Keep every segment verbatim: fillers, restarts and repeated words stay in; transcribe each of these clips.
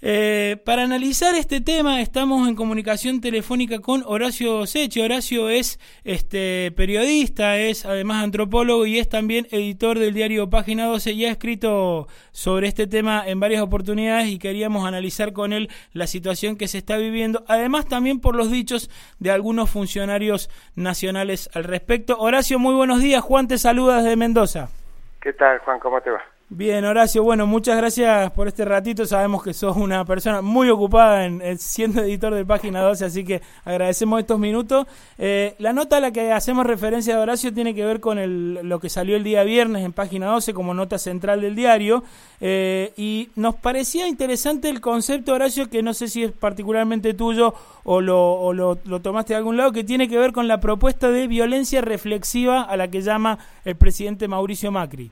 Eh, para analizar este tema estamos en comunicación telefónica con Horacio Secchi. Horacio es este periodista, es además antropólogo y es también editor del diario Página doce y ha escrito sobre este tema en varias oportunidades y queríamos analizar con él la situación que se está viviendo, además también por los dichos de algunos funcionarios nacionales al respecto. Horacio, muy buenos días. Juan te saluda desde Mendoza. ¿Qué tal, Juan? ¿Cómo te va? Bien, Horacio, bueno, muchas gracias por este ratito. Sabemos que sos una persona muy ocupada en, en siendo editor de Página doce, así que agradecemos estos minutos. Eh, la nota a la que hacemos referencia de Horacio tiene que ver con el, lo que salió el día viernes en Página doce como nota central del diario, eh, y nos parecía interesante el concepto, Horacio, que no sé si es particularmente tuyo o, lo, o lo, lo tomaste de algún lado, que tiene que ver con la propuesta de violencia reflexiva a la que llama el presidente Mauricio Macri.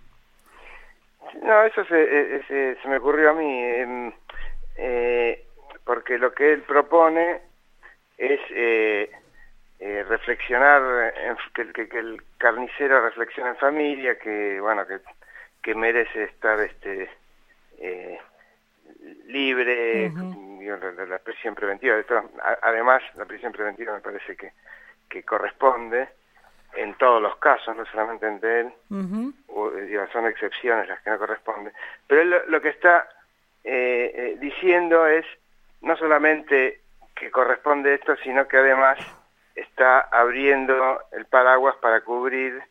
No, eso se, se, se me ocurrió a mí, eh, eh, porque lo que él propone es eh, eh, reflexionar, en, que, que, que el carnicero reflexione en familia, que bueno, que, que merece estar este eh, libre, uh-huh. digo, la, la prisión preventiva. De todas, además, la prisión preventiva me parece que, que corresponde en todos los casos, no solamente entre él, uh-huh. o, digo, son excepciones las que no corresponden. Pero él lo, lo que está eh, eh, diciendo es no solamente que corresponde esto, sino que además está abriendo el paraguas para cubrir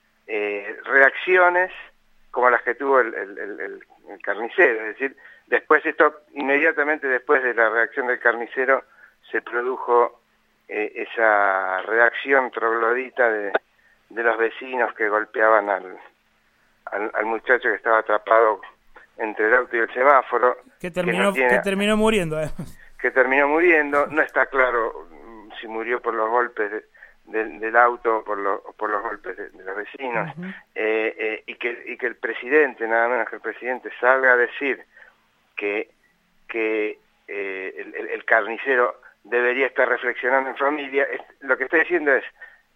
eh, reacciones como las que tuvo el, el, el, el, el carnicero. Es decir, después esto, inmediatamente después de la reacción del carnicero, se produjo Eh, esa reacción troglodita de, de los vecinos que golpeaban al, al, al muchacho que estaba atrapado entre el auto y el semáforo. Que terminó, que, no tiene, que terminó muriendo. Eh. Que terminó muriendo. No está claro si murió por los golpes de, de, del auto o por, lo, por los golpes de, de los vecinos. Uh-huh. eh, eh, y, que, y que el presidente, nada menos que el presidente, salga a decir que, que eh, el, el, el carnicero debería estar reflexionando en familia. Lo que está diciendo es,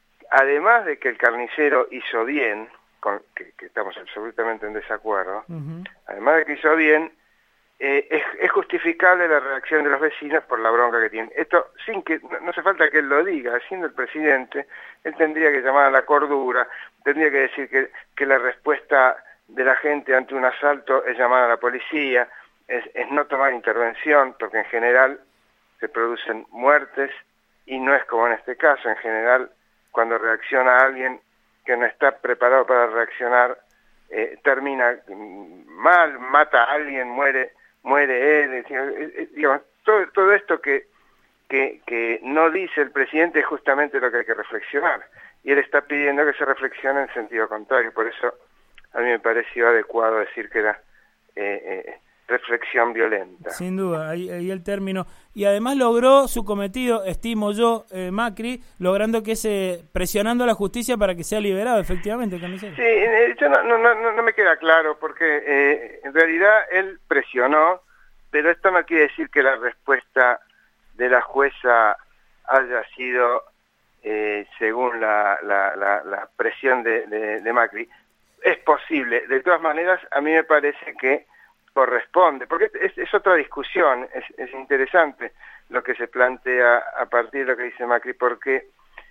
además de que el carnicero hizo bien, con, que, que estamos absolutamente en desacuerdo, uh-huh. además de que hizo bien, eh, es, es justificable la reacción de los vecinos por la bronca que tienen. Esto, sin que, no, no hace falta que él lo diga, siendo el presidente, él tendría que llamar a la cordura, tendría que decir que, que la respuesta de la gente ante un asalto es llamar a la policía, es, es no tomar intervención, porque en general se producen muertes, y no es como en este caso. En general, cuando reacciona alguien que no está preparado para reaccionar, eh, termina mal, mata a alguien, muere muere él. Eh, digamos, todo, todo esto que, que, que no dice el presidente es justamente lo que hay que reflexionar, y él está pidiendo que se reflexione en sentido contrario. Por eso a mí me pareció adecuado decir que era eh, eh, reflexión violenta. Sin duda, ahí, ahí el término. Y además logró su cometido, estimo yo, eh, Macri, logrando que se, presionando a la justicia para que sea liberado, efectivamente, carnicero. Sí, eh, yo no, no, no, no me queda claro, porque eh, en realidad él presionó, pero esto no quiere decir que la respuesta de la jueza haya sido eh, según la, la, la, la presión de, de, de Macri. Es posible. De todas maneras, a mí me parece que corresponde, porque es, es otra discusión, es, es interesante lo que se plantea a partir de lo que dice Macri, porque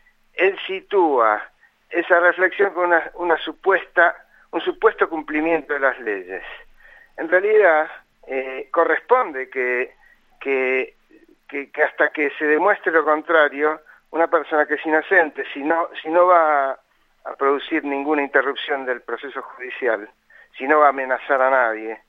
él sitúa esa reflexión con una, una supuesta, un supuesto cumplimiento de las leyes. En realidad, eh, corresponde que, que, que, que hasta que se demuestre lo contrario, una persona que es inocente, si no, si no va a, a producir ninguna interrupción del proceso judicial, si no va a amenazar a nadie,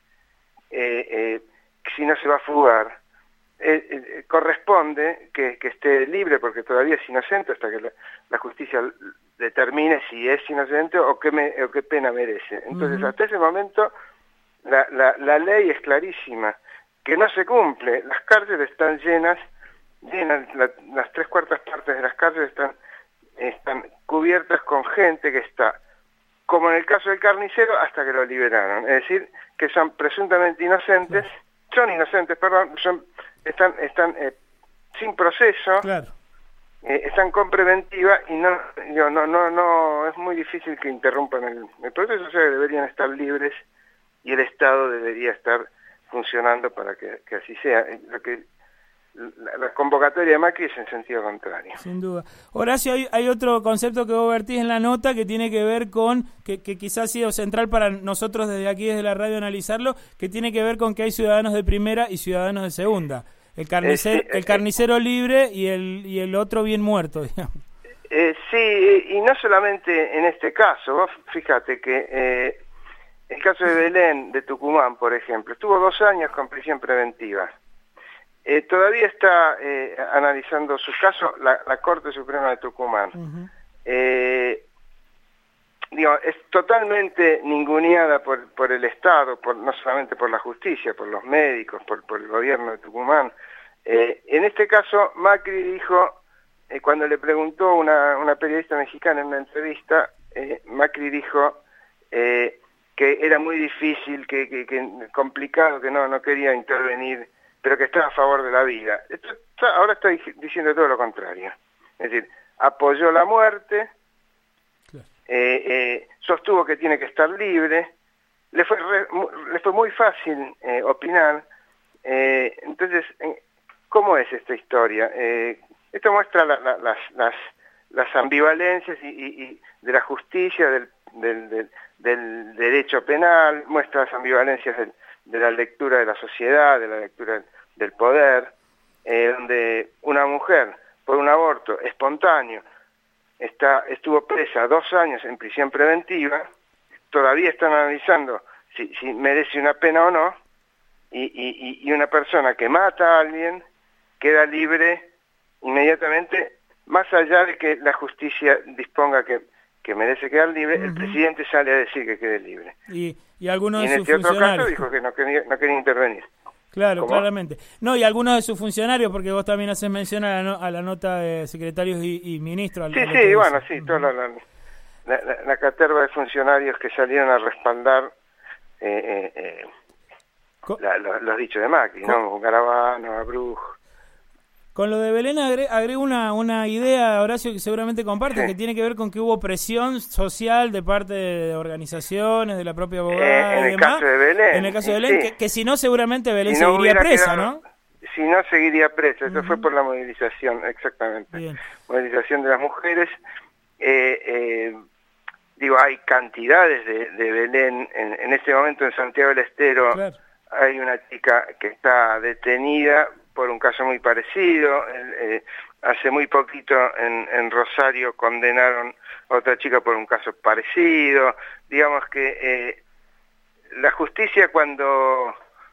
Eh, eh, si no se va a fugar, eh, eh, corresponde que, que esté libre, porque todavía es inocente hasta que la, la justicia determine si es inocente o qué, me, o qué pena merece. Entonces, uh-huh. hasta ese momento la, la, la ley es clarísima, que no se cumple. Las cárceles están llenas, llenas la, las tres cuartas partes de las cárceles están, están cubiertas con gente que está, como en el caso del carnicero, hasta que lo liberaron. Es decir, que son presuntamente inocentes, sí. son inocentes, perdón, son, están, están eh, sin proceso, claro. eh, están con preventiva, y no, yo, no, no, no, es muy difícil que interrumpan el, el proceso, o sea, deberían estar libres, y el Estado debería estar funcionando para que, que así sea. Lo que la, la convocatoria de Macri es en sentido contrario. Sin duda. Horacio, hay, hay otro concepto que vos vertís en la nota que tiene que ver con, que, que quizás ha sido central para nosotros desde aquí, desde la radio, analizarlo, que tiene que ver con que hay ciudadanos de primera y ciudadanos de segunda. El carnicero, eh, sí, el carnicero eh, libre y el, y el otro bien muerto, digamos. Eh, sí, y no solamente en este caso. Vos fíjate que eh, el caso de Belén, de Tucumán, por ejemplo, estuvo dos años con prisión preventiva. Eh, todavía está eh, analizando su caso la, la Corte Suprema de Tucumán. Uh-huh. eh, digo, es totalmente ninguneada por, por el Estado, por, no solamente por la justicia, por los médicos, por, por el gobierno de Tucumán. Eh, en este caso, Macri dijo, eh, cuando le preguntó una, una periodista mexicana en una entrevista, eh, Macri dijo eh, que era muy difícil, que, que, que complicado, que no, no quería intervenir, pero que estaba a favor de la vida. Esto, ahora está diciendo todo lo contrario. Es decir, apoyó la muerte, claro. eh, eh, sostuvo que tiene que estar libre, le fue, re, le fue muy fácil eh, opinar. Eh, entonces, ¿cómo es esta historia? Eh, esto muestra la, la, las, las, las ambivalencias y, y, y de la justicia, del, del, del, del derecho penal, muestra las ambivalencias del de la lectura de la sociedad, de la lectura del poder, eh, donde una mujer por un aborto espontáneo está, estuvo presa dos años en prisión preventiva, todavía están analizando si, si merece una pena o no, y, y, y una persona que mata a alguien queda libre inmediatamente, más allá de que la justicia disponga que que merece quedar libre, uh-huh. El presidente sale a decir que quede libre. Y, y algunos y en de sus este otro funcionarios... caso dijo que no quería, no quería intervenir. Claro, ¿Cómo? Claramente. No, y algunos de sus funcionarios, porque vos también haces mención a la, no, a la nota de secretarios y, y ministros. Sí, sí, bueno, sí, uh-huh. toda la, la, la, la caterva de funcionarios que salieron a respaldar eh, eh, eh, la, los, los dichos de Macri, ¿no? ¿no? Garabano, Abruj. Con lo de Belén agrego agre una, una idea, Horacio, que seguramente compartes, sí. que tiene que ver con que hubo presión social de parte de organizaciones, de la propia abogada eh, en y el demás. Caso de Belén, en el caso de Belén, sí. que, que si no, seguramente Belén si no seguiría presa, quedado, ¿no? Si no, seguiría presa. Eso uh-huh. fue por la movilización, exactamente. Bien. Movilización de las mujeres. Eh, eh, digo, hay cantidades de, de Belén. En, en este momento en Santiago del Estero claro. hay una chica que está detenida por un caso muy parecido. Eh, hace muy poquito en, en Rosario condenaron a otra chica por un caso parecido. Digamos que eh, la justicia cuando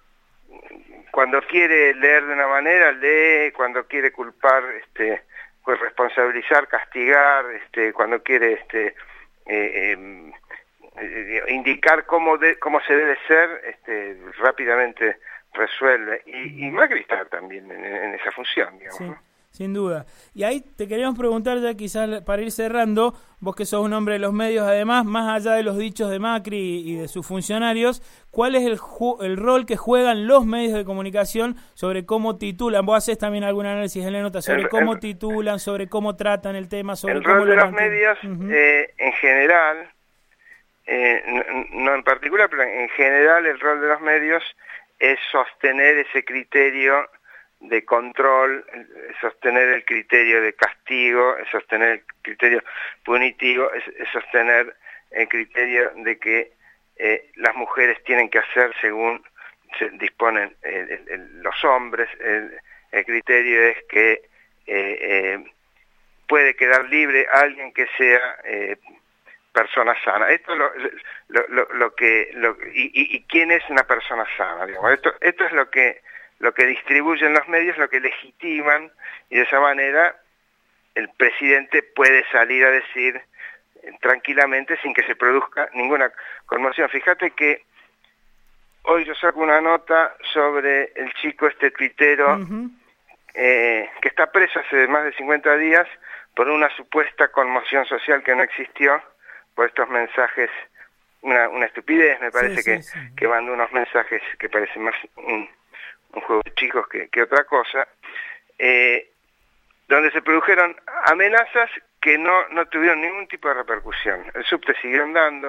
cuando quiere leer de una manera lee, cuando quiere culpar, este, pues responsabilizar, castigar, este, cuando quiere este, eh, eh, eh, indicar cómo de, cómo se debe ser, este, rápidamente resuelve. Y, y Macri está también en, en esa función, digamos. Sí, ¿no? Sin duda. Y ahí te queríamos preguntar ya quizás para ir cerrando, vos que sos un hombre de los medios además, más allá de los dichos de Macri y de sus funcionarios, ¿cuál es el, el rol que juegan los medios de comunicación sobre cómo titulan? Vos haces también algún análisis en la nota sobre el, cómo el, titulan, sobre cómo tratan el tema, sobre el cómo rol de los mantienen. medios uh-huh. eh, en general, eh, no, no en particular, pero en general el rol de los medios es sostener ese criterio de control, sostener el criterio de castigo, sostener el criterio punitivo, es, es sostener el criterio de que eh, las mujeres tienen que hacer según se disponen el, el, el, los hombres. El, el criterio es que eh, eh, puede quedar libre alguien que sea eh, persona sana. Esto es lo, lo, lo, lo que lo, y, y, y quién es una persona sana, digamos. Esto, esto es lo que lo que distribuyen los medios, lo que legitiman, y de esa manera el presidente puede salir a decir eh, tranquilamente sin que se produzca ninguna conmoción. Fíjate que hoy yo saco una nota sobre el chico este tuitero uh-huh. eh, que está preso hace más de cincuenta días por una supuesta conmoción social que no existió, por estos mensajes, una, una estupidez, me parece sí, que, sí, sí. que mandó unos mensajes que parecen más un, un juego de chicos que, que otra cosa, eh, donde se produjeron amenazas que no, no tuvieron ningún tipo de repercusión. El subte siguió andando,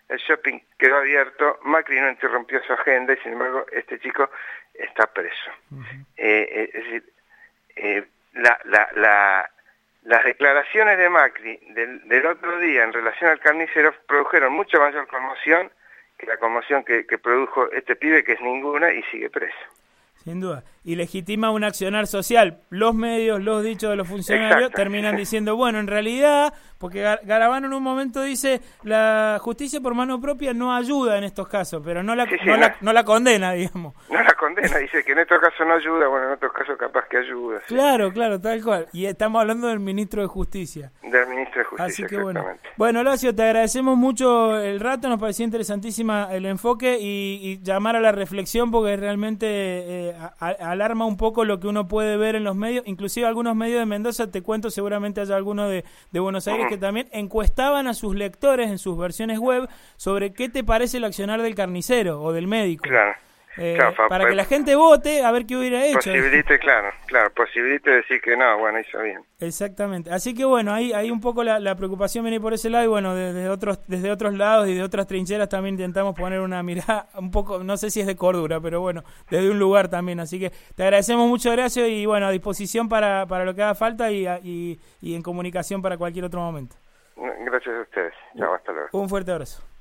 el shopping quedó abierto, Macri no interrumpió su agenda y sin embargo este chico está preso. Uh-huh. eh, eh, es decir, eh, la, la, la, las declaraciones de Macri del, del otro día en relación al carnicero produjeron mucha mayor conmoción que la conmoción que, que produjo este pibe, que es ninguna, y sigue preso. Sin duda. Y legitima un accionar social. Los medios, los dichos de los funcionarios Exacto. terminan diciendo, bueno, en realidad, porque Garabano en un momento dice, la justicia por mano propia no ayuda en estos casos, pero no la, sí, sí, no, no. La, no la condena, digamos. No la condena, dice que en estos casos no ayuda, bueno, en otros casos capaz que ayuda. Sí. Claro, claro, tal cual. Y estamos hablando del ministro de Justicia. Del ministro de Justicia, Así que bueno. Bueno, Horacio, te agradecemos mucho el rato, nos parecía interesantísima el enfoque y, y llamar a la reflexión porque realmente eh, a, alarma un poco lo que uno puede ver en los medios, inclusive algunos medios de Mendoza, te cuento, seguramente haya alguno de, de Buenos Aires, uh-huh. que también encuestaban a sus lectores en sus versiones web sobre qué te parece el accionar del carnicero o del médico. Claro. Eh, claro, para pa, que la gente vote a ver qué hubiera hecho. Posibilite, claro, claro, posibilite decir que no, bueno, hizo bien. Exactamente. Así que bueno, ahí, ahí un poco la, la preocupación viene por ese lado y bueno, desde otros, desde otros lados y de otras trincheras también intentamos poner una mirada un poco, no sé si es de cordura, pero bueno, desde un lugar también. Así que te agradecemos mucho, Horacio, y bueno, a disposición para, para lo que haga falta y, y, y en comunicación para cualquier otro momento. Gracias a ustedes. Chao, hasta luego. Un fuerte abrazo.